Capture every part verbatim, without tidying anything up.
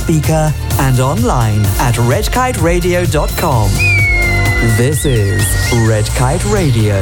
speaker and online at red kite radio dot com. This is Red Kite Radio.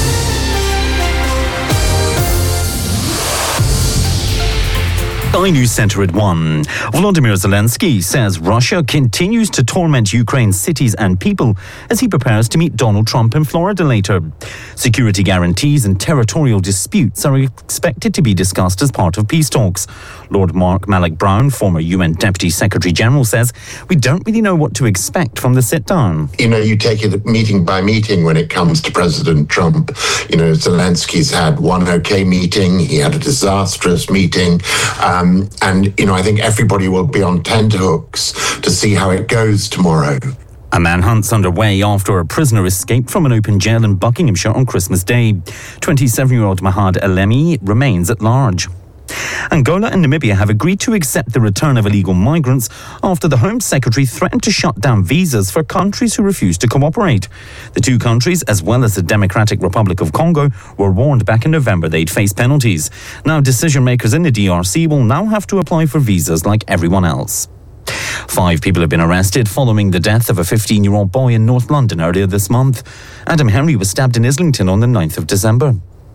Sky News Centre at one. Volodymyr Zelensky says Russia continues to torment Ukraine's cities and people as he prepares to meet Donald Trump in Florida later. Security guarantees and territorial disputes are expected to be discussed as part of peace talks. Lord Mark Malloch-Brown, former U N Deputy Secretary General, says we don't really know what to expect from the sit-down. You know, you take it meeting by meeting when it comes to President Trump. You know, Zelensky's had one okay meeting, he had a disastrous meeting. Um, Um, and, you know, I think everybody will be on tenterhooks to see how it goes tomorrow. A manhunt's underway after a prisoner escaped from an open jail in Buckinghamshire on Christmas Day. twenty-seven-year-old Mahad Elemi remains at large. Angola and Namibia have agreed to accept the return of illegal migrants after the Home Secretary threatened to shut down visas for countries who refuse to cooperate. The two countries, as well as the Democratic Republic of Congo, were warned back in November they'd face penalties. Now decision makers in the D R C will now have to apply for visas like everyone else. Five people have been arrested following the death of a fifteen-year-old boy in North London earlier this month. Adam Henry was stabbed in Islington on the ninth of December.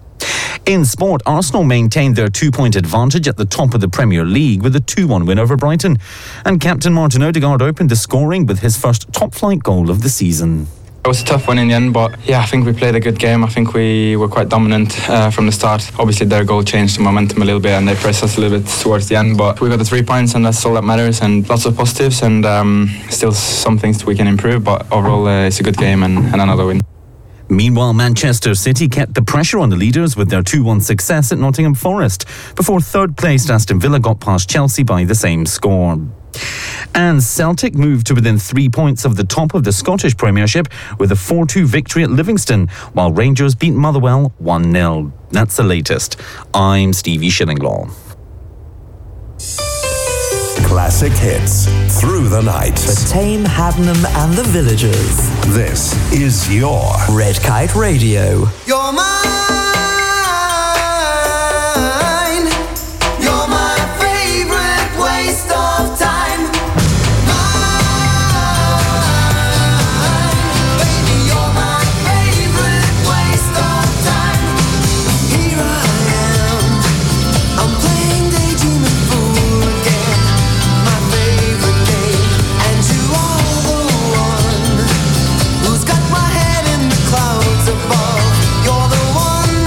In sport, Arsenal maintained their two-point advantage at the top of the Premier League with a two one win over Brighton. And captain Martin Odegaard opened the scoring with his first top-flight goal of the season. It was a tough one in the end, but yeah, I think we played a good game. I think we were quite dominant uh, from the start. Obviously, their goal changed the momentum a little bit and they pressed us a little bit towards the end, but we got the three points and that's all that matters, and lots of positives, and um, still some things we can improve, but overall uh, it's a good game and, and another win. Meanwhile, Manchester City kept the pressure on the leaders with their two one success at Nottingham Forest before third-placed Aston Villa got past Chelsea by the same score. And Celtic moved to within three points of the top of the Scottish Premiership with a four two victory at Livingston, while Rangers beat Motherwell one nil. That's the latest. I'm Stevie Shillinglaw. Classic hits through the night. For Tame, Haddenham and the Villagers. This is your Red Kite Radio. You're mine. You're my favorite waste of time. Mine. Baby, you're my favorite waste of time. Here I am. I'm playing daydreaming fool again. My favorite game. And you are the one who's got my head in the clouds above. You're the one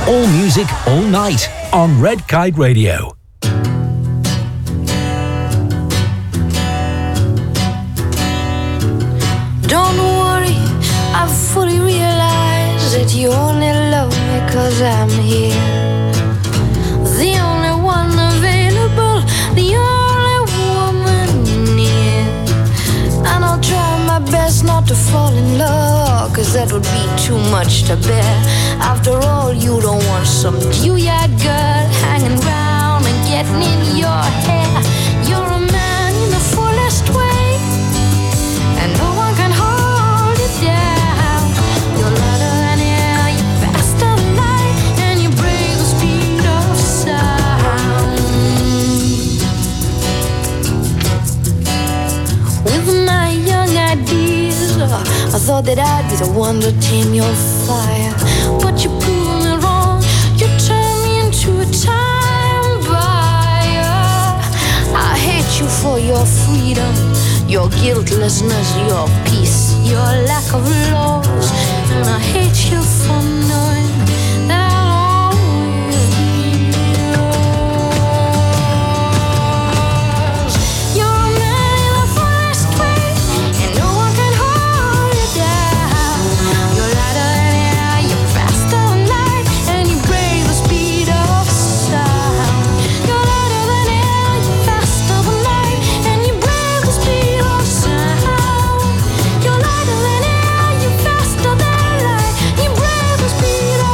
All music, all night on Red Kite Radio. Don't worry, I fully realize that you only love me 'cause I'm here. The only one available, the only woman near. And I'll try my best not to fall in love, 'cause that would be too much to bear. After all, you don't want some dew-eyed girl hanging round and getting in your hair. You're a man in the fullest way, and no one can hold you down. You're lighter than air, you're faster than light, and you break the speed of sound. With my young ideas, I thought that I'd be the one to tame your fire, but you proved me wrong. You turned me into a time buyer. I hate you for your freedom, your guiltlessness, your peace, your lack of laws, and I hate you for knowing that I'll always be yours. You're a man in the fullest way, and no one can hold you down. You're lighter than air, you're faster than light, and you break the speed of sound. You're lighter than air, you're faster than light, and you break the speed of sound. You're lighter than air, you're faster than light, you break the speed of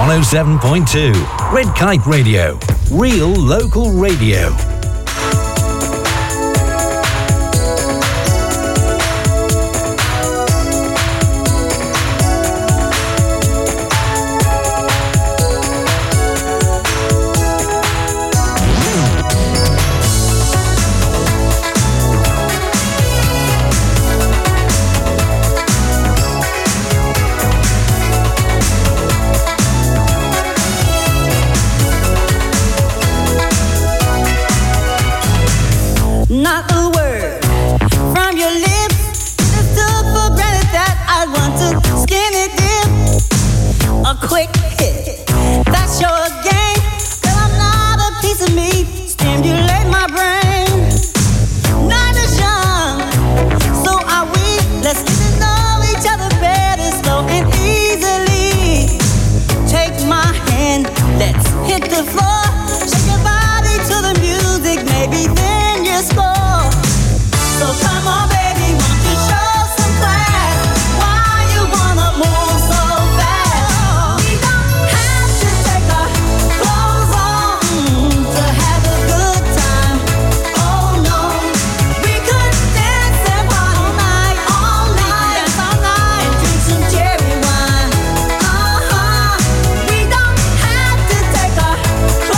one oh seven point two. Red Kite Radio. Real local radio. Not a word from your lips. Just took for granted that I want to skinny dip. A quick hit, that's your game. Girl, I'm not a piece of meat. Stimulate my brain. Night is young, so are we. Let's get to know each other better, slow and easily. Take my hand, let's hit the floor. Shake your body to the music, maybe then you score. So come on, baby, won't you show some class? Why you wanna move so fast? We don't have to take our clothes off mm, to have a good time. Oh no, we could dance and party all night, all night, dance all night, and drink some cherry wine. Uh huh. We don't have to take our clothes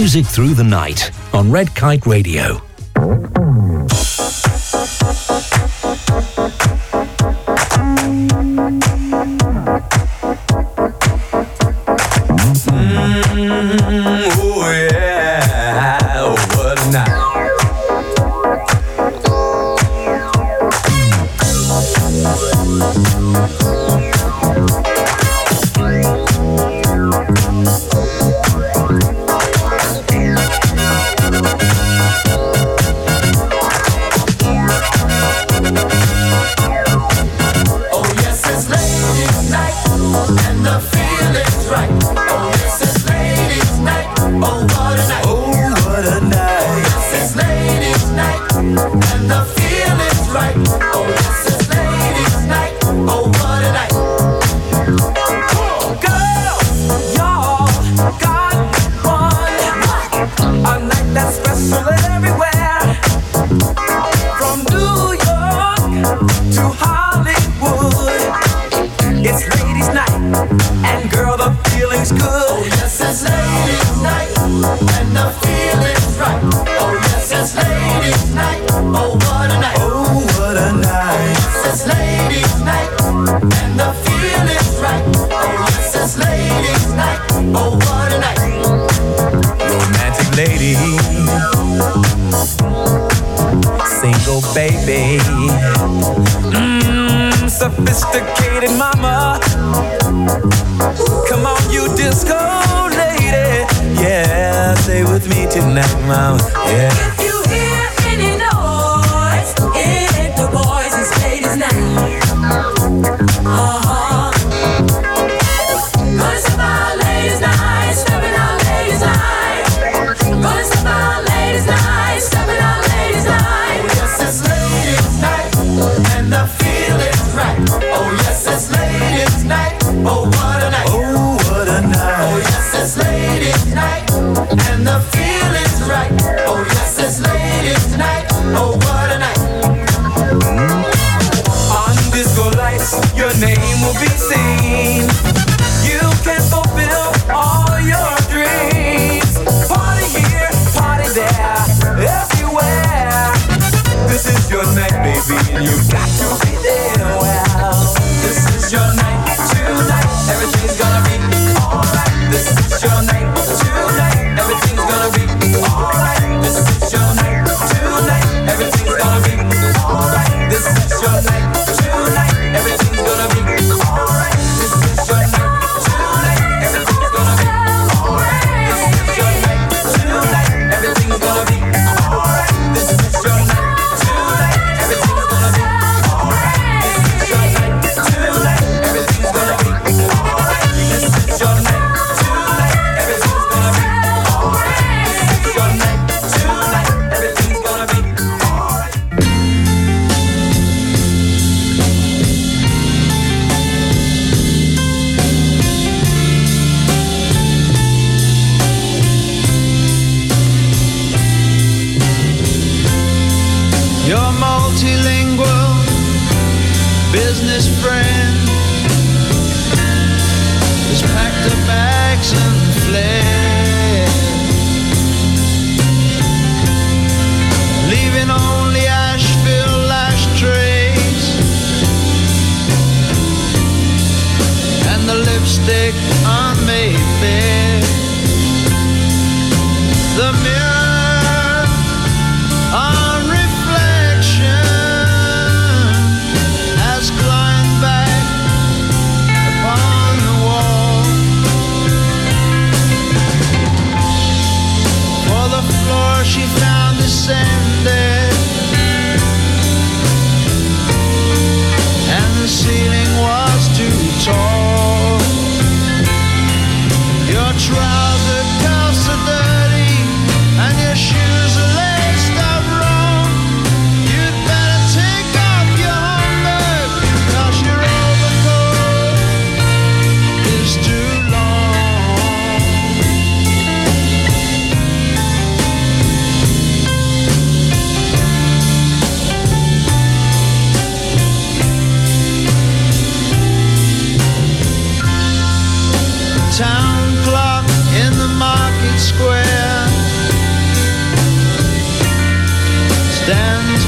Music through the night on Red Kite Radio. Sophisticated mama, come on, you disco lady, yeah, stay with me tonight, mama, yeah. If you hear any noise, it's the boys and ladies night. Uh-huh. Gonna step out ladies night, stepping out ladies night. Gonna step out ladies night, stepping out ladies night. Yes, it's ladies night, and the feeling's right. Oh yes, it's ladies night. Oh what a night. Oh what a night. Oh yes, it's ladies night, and the feeling's right. Oh yes, it's ladies night. Oh what a night. On disco lights, your name will be seen. You can fulfill all your dreams. Party here, party there, everywhere. This is your night, baby, and you got to be there. Well, this is your night tonight. Everything's gonna be alright. This is your night tonight. Everything's gonna be alright. This is your night tonight. Everything's gonna be alright. This is your night tonight. Everything's gonna be alright. This is your night tonight. Everything's gonna be alright. This is your night tonight. Everything's gonna be alright. This is your night tonight. Everything's gonna be alright. This is your night tonight. Everything's gonna be alright. This is your night tonight. Everything's gonna be alright. This is your night tonight. Everything's gonna be alright. Your multilingual business friend has packed her bags and fled, leaving only Asheville ashtrays and the lipstick on Mayfair. The mirror on reflection has climbed back upon the wall, for the floor she found descended, and the ceiling was too tall. Your trouser cuffs are dirty and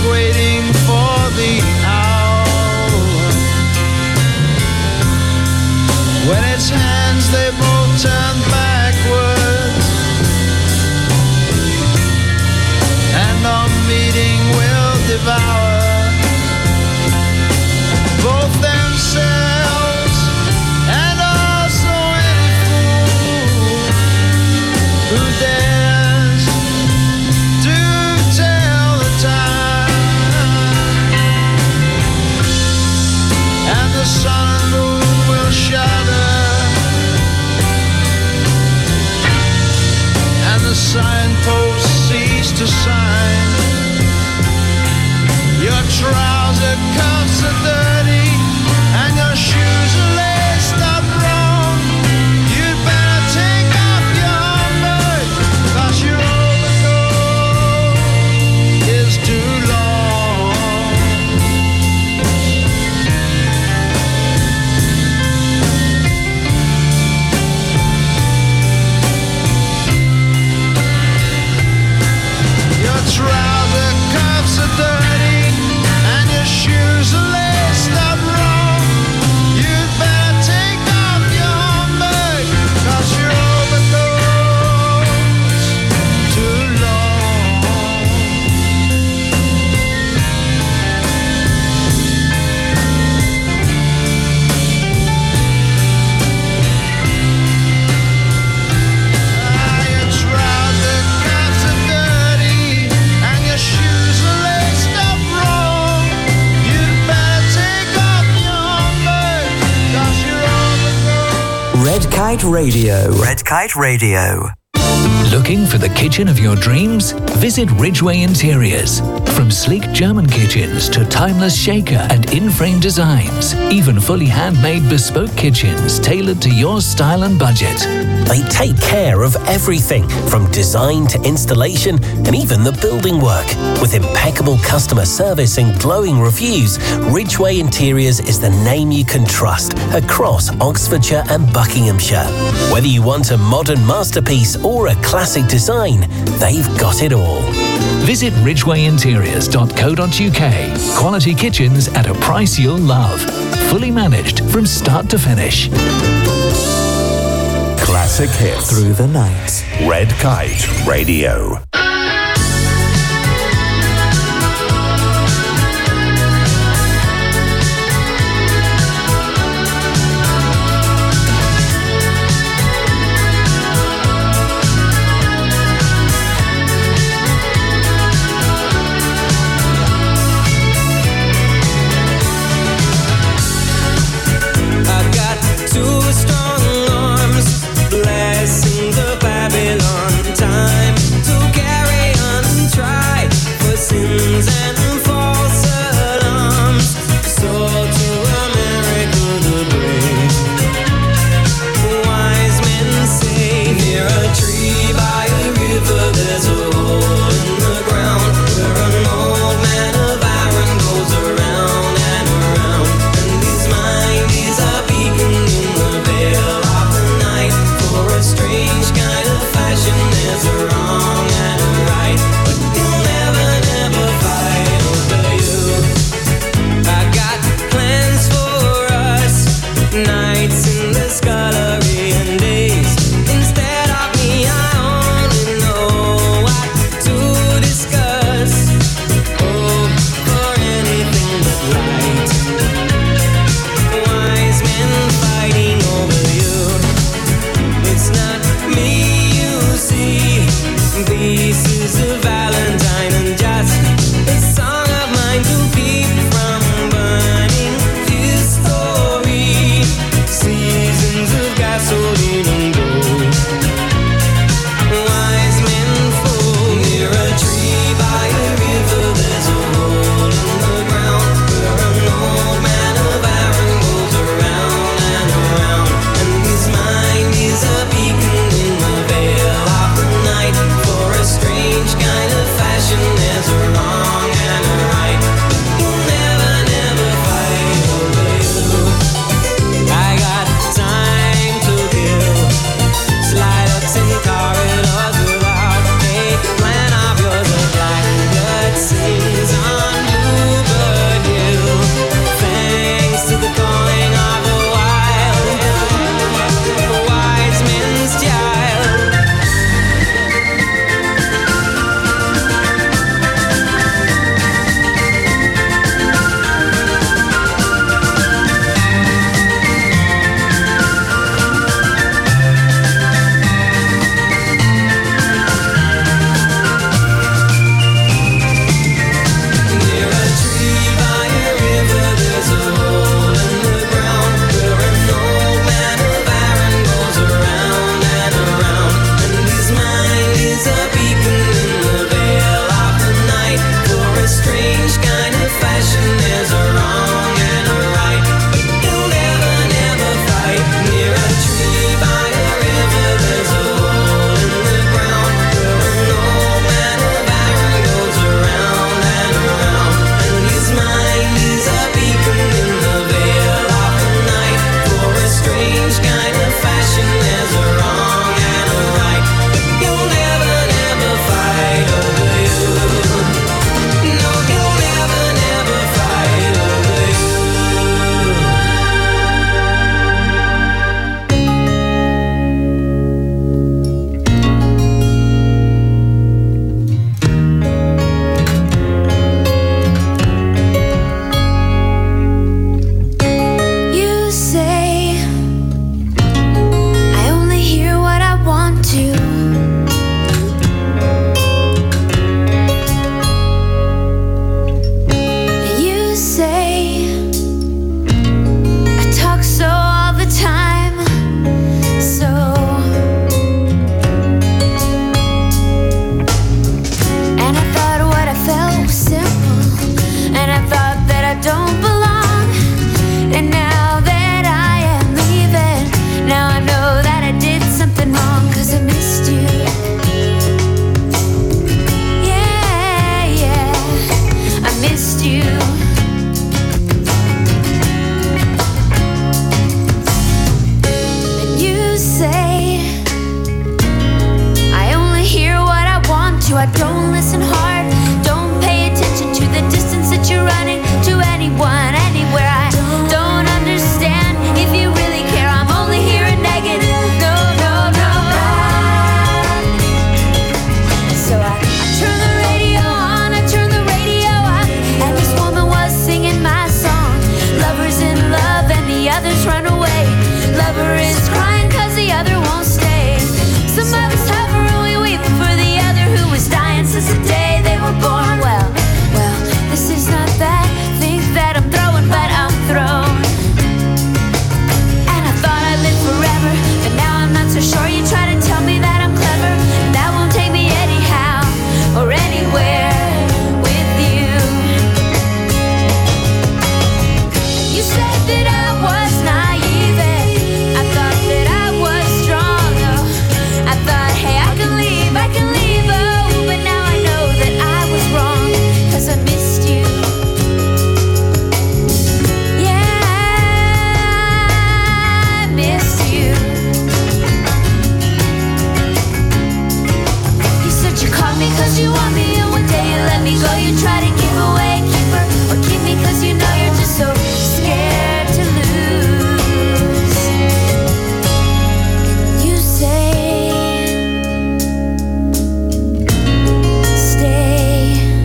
waiting for the hour when its hands they both turn backwards, and our meeting will devour both themselves and also any fool who dares to tell the time. And the sun and moon will shudder, and the signposts cease to sign. Your trouser cuffs are dirty and your shoes are laced up wrong. You'd better take off your homework, 'cause your overcoat is too long. Your trouser cuffs are dirty and your shoes are laced up wrong. You'd better take off your homework, 'cause your overcoat's too long. Ah, your trouser cuffs are dirty and your shoes are laced up wrong. You'd better take off your homework, 'cause your overcoat. Red Kite Radio. Red Kite Radio. Looking for the kitchen of your dreams? Visit Ridgeway Interiors. From sleek German kitchens to timeless shaker and in-frame designs, even fully handmade bespoke kitchens tailored to your style and budget. They take care of everything from design to installation and even the building work. With impeccable customer service and glowing reviews, Ridgeway Interiors is the name you can trust across Oxfordshire and Buckinghamshire. Whether you want a modern masterpiece or a classic design, they've got it all. Visit ridgeway interiors dot co dot uk. Quality kitchens at a price you'll love. Fully managed from start to finish. Classic hits Through the night. Red Kite Radio. I've got two strong arms blessing the Babylon time to get on, 'cause I missed you. Yeah, yeah, I missed you. And you say I only hear what I want to. I don't listen hard, don't pay attention to the distance that you're running to anyone, anywhere. I don't understand if you really care. I'm only hearing negative. No, no, no. So I, I turn the radio on, I turn the radio up, and this woman was singing my song. Lover's in love and the others run away. Lover is crying 'cause the other won't stay. Some of us hover and we weep for the other who was dying since the day they were born. Well, well, this is not that thing that I'm throwing, but I'm thrown. And I thought I lived forever, but now I'm not so sure. You try to tell me that I'm clever, that won't take me anyhow or anywhere with you. You said that I was naive, I thought that I was strong. Oh, I thought, hey, I can leave, I can leave, oh, but now I know that I was wrong, 'cause I missed you. Yeah, I missed you. You said you called me 'cause you want me, and one day you let me go. You try to give away a keeper or keep me 'cause you know you're just so scared to lose. You say stay.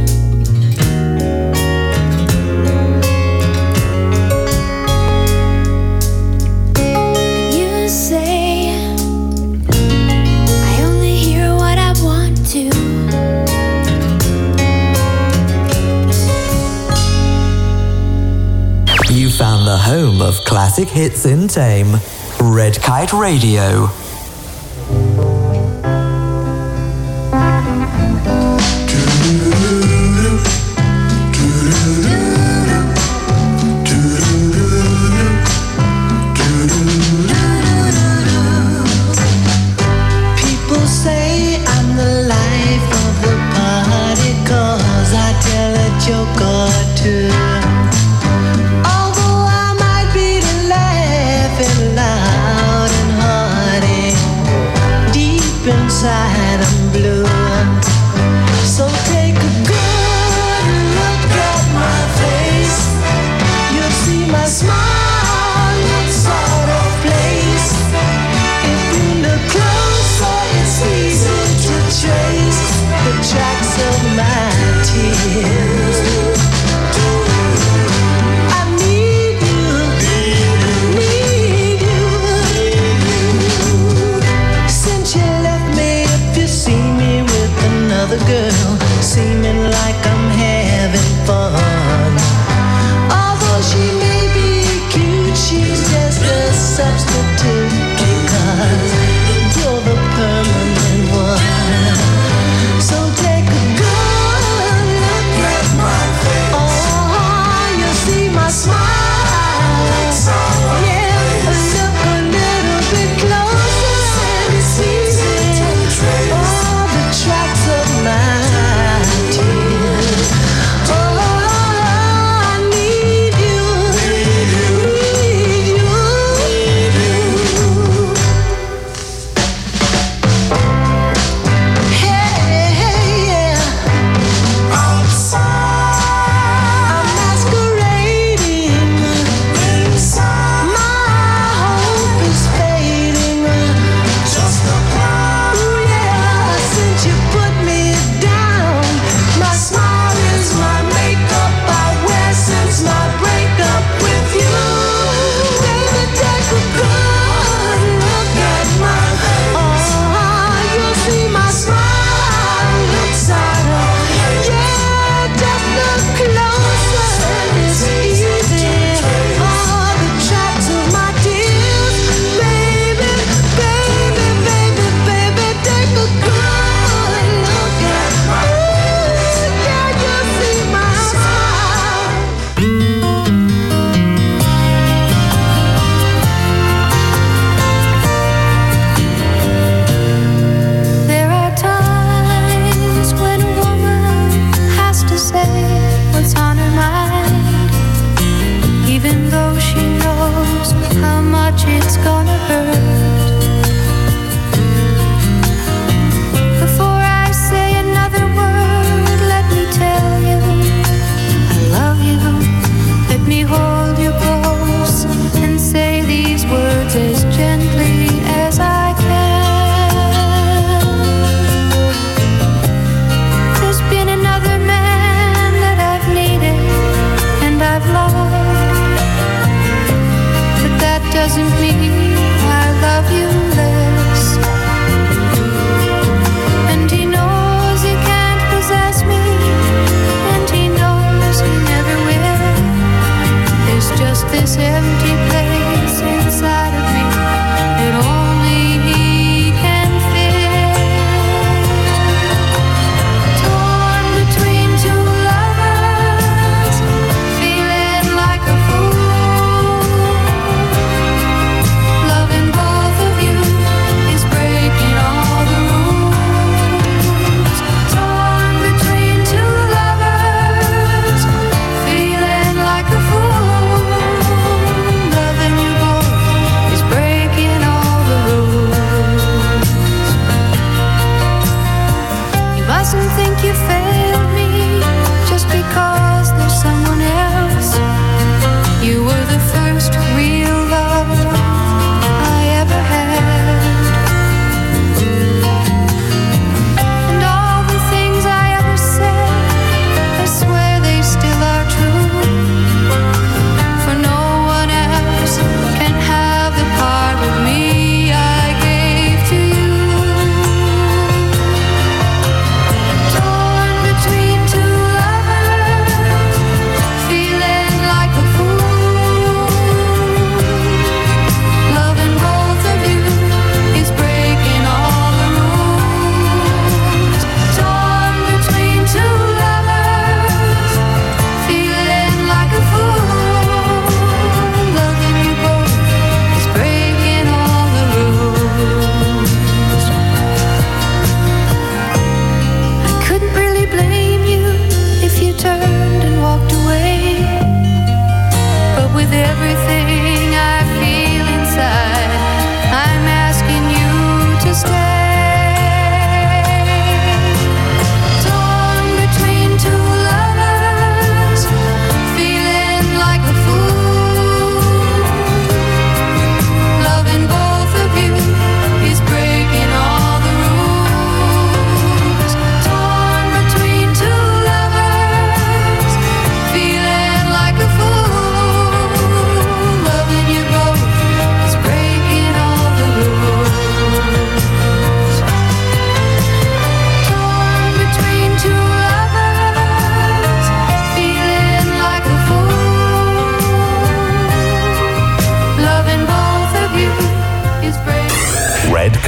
You say I only hear what I want to. You found the home of classic hits in Tame. Red Kite Radio. People say I'm the life of the party, 'cause I tell a joke or two. Although I might be laughing loud and hearty, deep inside I'm blue. So take a good look at my face. You'll see my smile looks out of place. If you look closer, it's easy to trace the tracks of my tears. I need you, need you. Since you left me, if you see me with another girl, seeming like I'm having fun. Although she may be cute, she's just a substitute, because you're the permanent one. So take a good look at my face. Oh, you see my smile. Yeah, look a little bit closer and it's easy to trace all the tracks of my tears.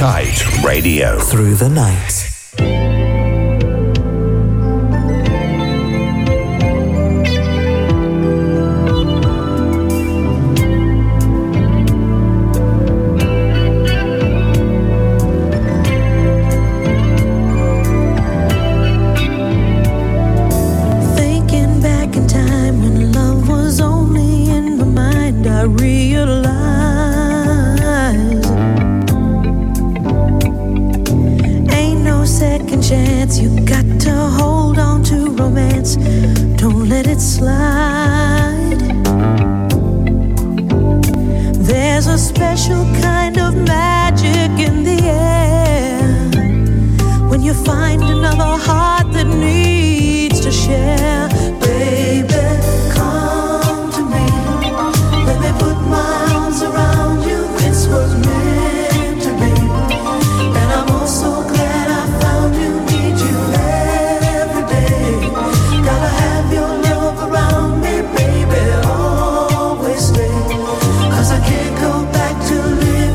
Kite Radio. Through the night. I can't go back to live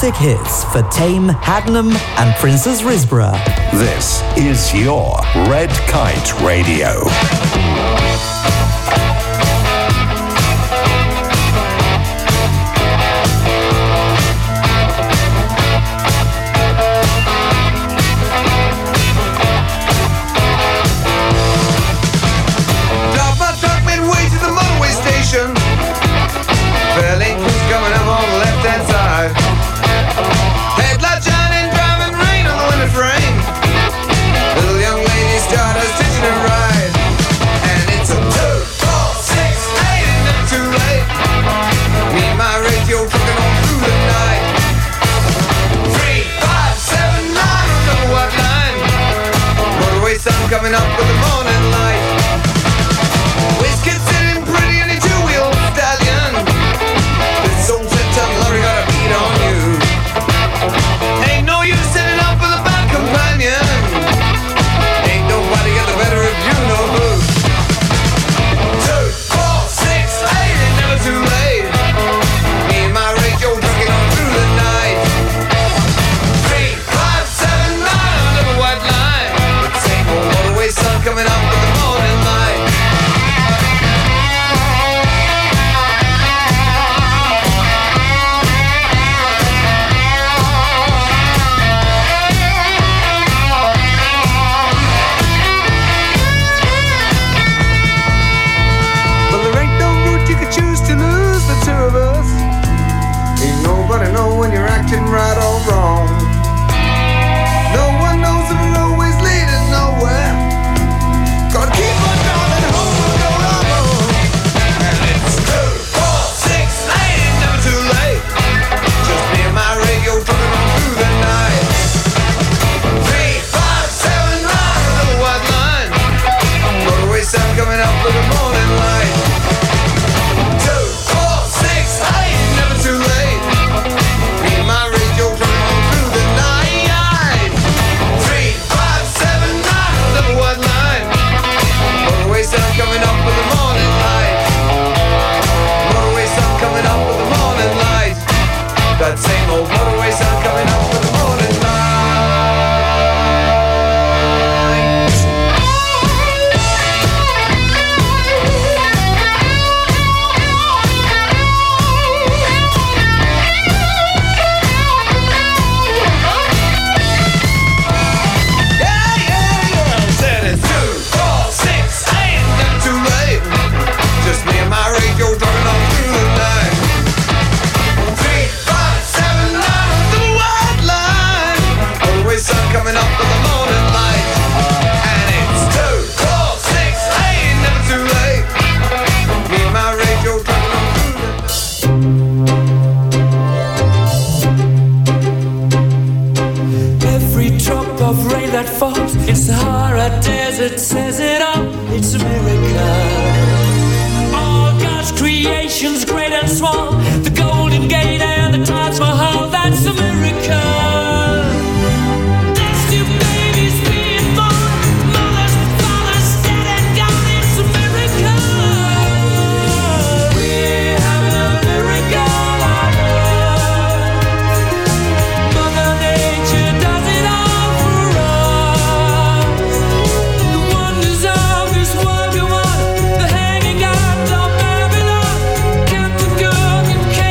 classic hits for Tame, Haddenham and Princess Risborough. This is your Red Kite Radio. Drop my truck midway to the motorway station. Fairlane crews coming up on the left-hand side. Headlight shining, driving rain on the window frame. Little young lady start her stitching her ride. And it's a two, four, six, eight, and never too late. Me and my radio trucking on through the night. Three, five, seven, nine, remember what line? Motorway sun coming up with the morning light. Whiskey sitting pretty in a two-wheel stallion. This old ten-ton lorry got a beat on you. Ain't no use sitting up with a bad companion. Ain't nobody got the better of you, no who. Two, four, six, eight, ain't never too late. Me and my radio trucking on through the night. Three, five, seven, nine, another white line. Same old motorway sun coming up with the morning light. But there ain't no route you could choose to lose the two of us. Ain't nobody know when you're acting right or wrong. No one knows if we're always leading nowhere. Gotta keep on driving home and go on. And it's two, four, six, eight, ain't never too late. Just me and my radio trucking on through the night. Three, five, seven, nine, another white line. Motorway sun coming up with the morning light. Two, four, six, eight, never too late. Me and my radio trucking on through the night. Three, five, seven, nine, another white line. Motorway sun coming up with the morning light. Motorway sun coming up with the morning light. That same old motorway sun coming up with the morning light. Yeah, yeah, yeah. Said it's two, four, six, eight, never too late. Just me and my radio driving on through the night. Three, five, seven, nine, the white line. Always sun coming up with the morning light. And it's two, four, six, eight, never too late. Me and my radio driving on through the night. Every drop of rain that falls in Sahara Desert says it all. It's a miracle. All God's creations, great and small, the Golden Gate and the Taj Mahal, that's a miracle. That's two babies being born, mothers, fathers, dead and gone. It's a miracle. We're having a miracle on earth. Mother Nature does it all for us. The wonders of this world go on. The hanging out of Babylon. Captain Cook and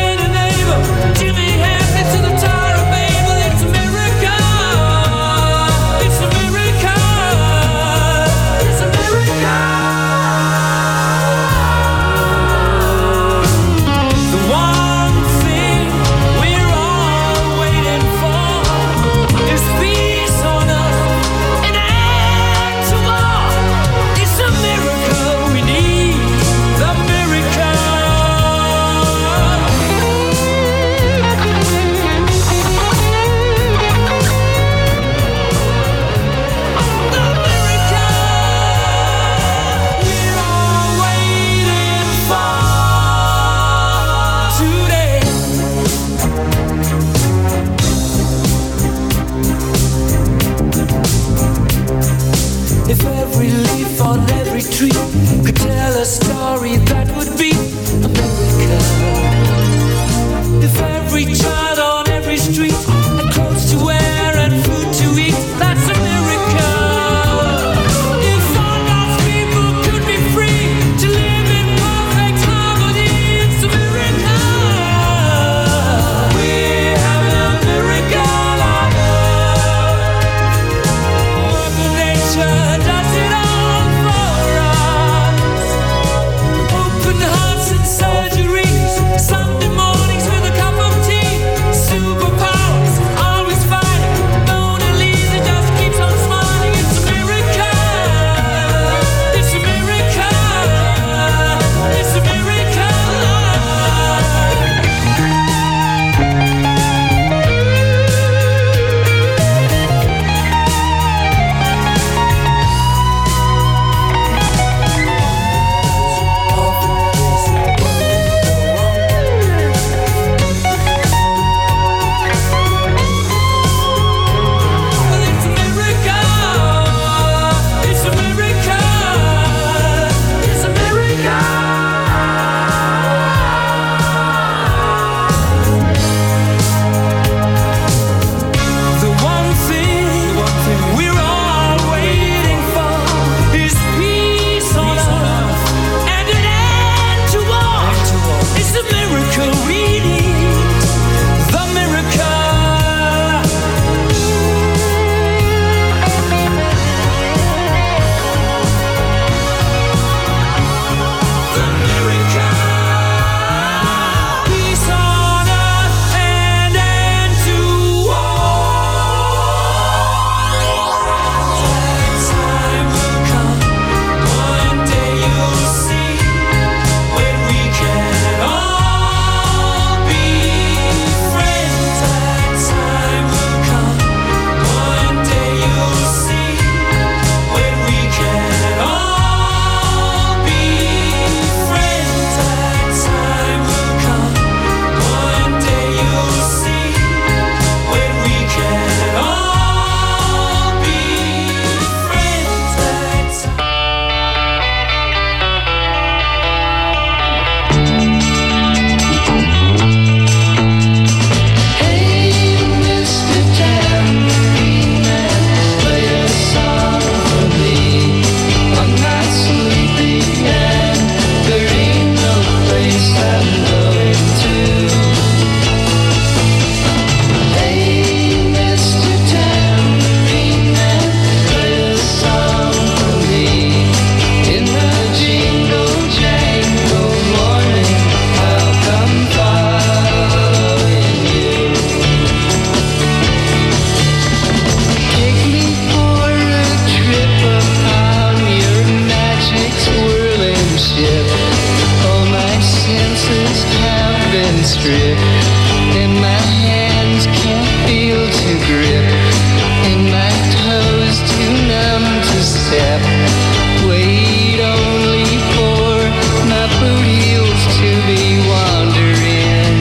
and strip, and my hands can't feel to grip, and my toes too numb to step. Wait only for my boot heels to be wandering.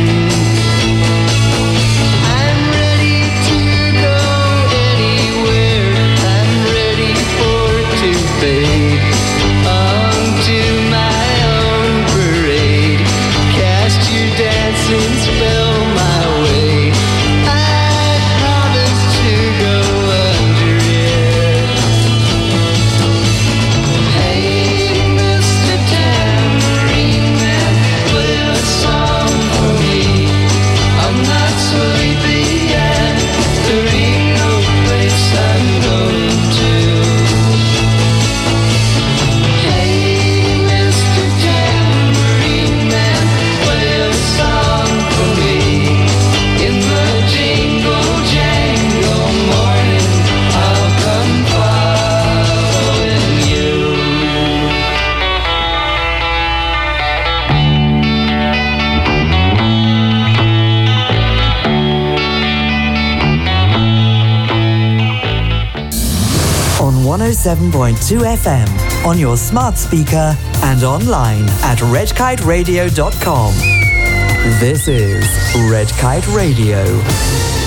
I'm ready to go anywhere. I'm ready for to fade onto my own parade. Cast your dancing spell my way. I promise to go under it. Hey, Mister Tambourine Man, play a song for me. I'm not sleepy yet. There ain't no place I'm going to. Hey, Mister Tambourine Man, play a song for me. In the jingle jangle morning, I'll come following you. On one oh seven point two F M, on your smart speaker and online at red kite radio dot com. This is Red Kite Radio.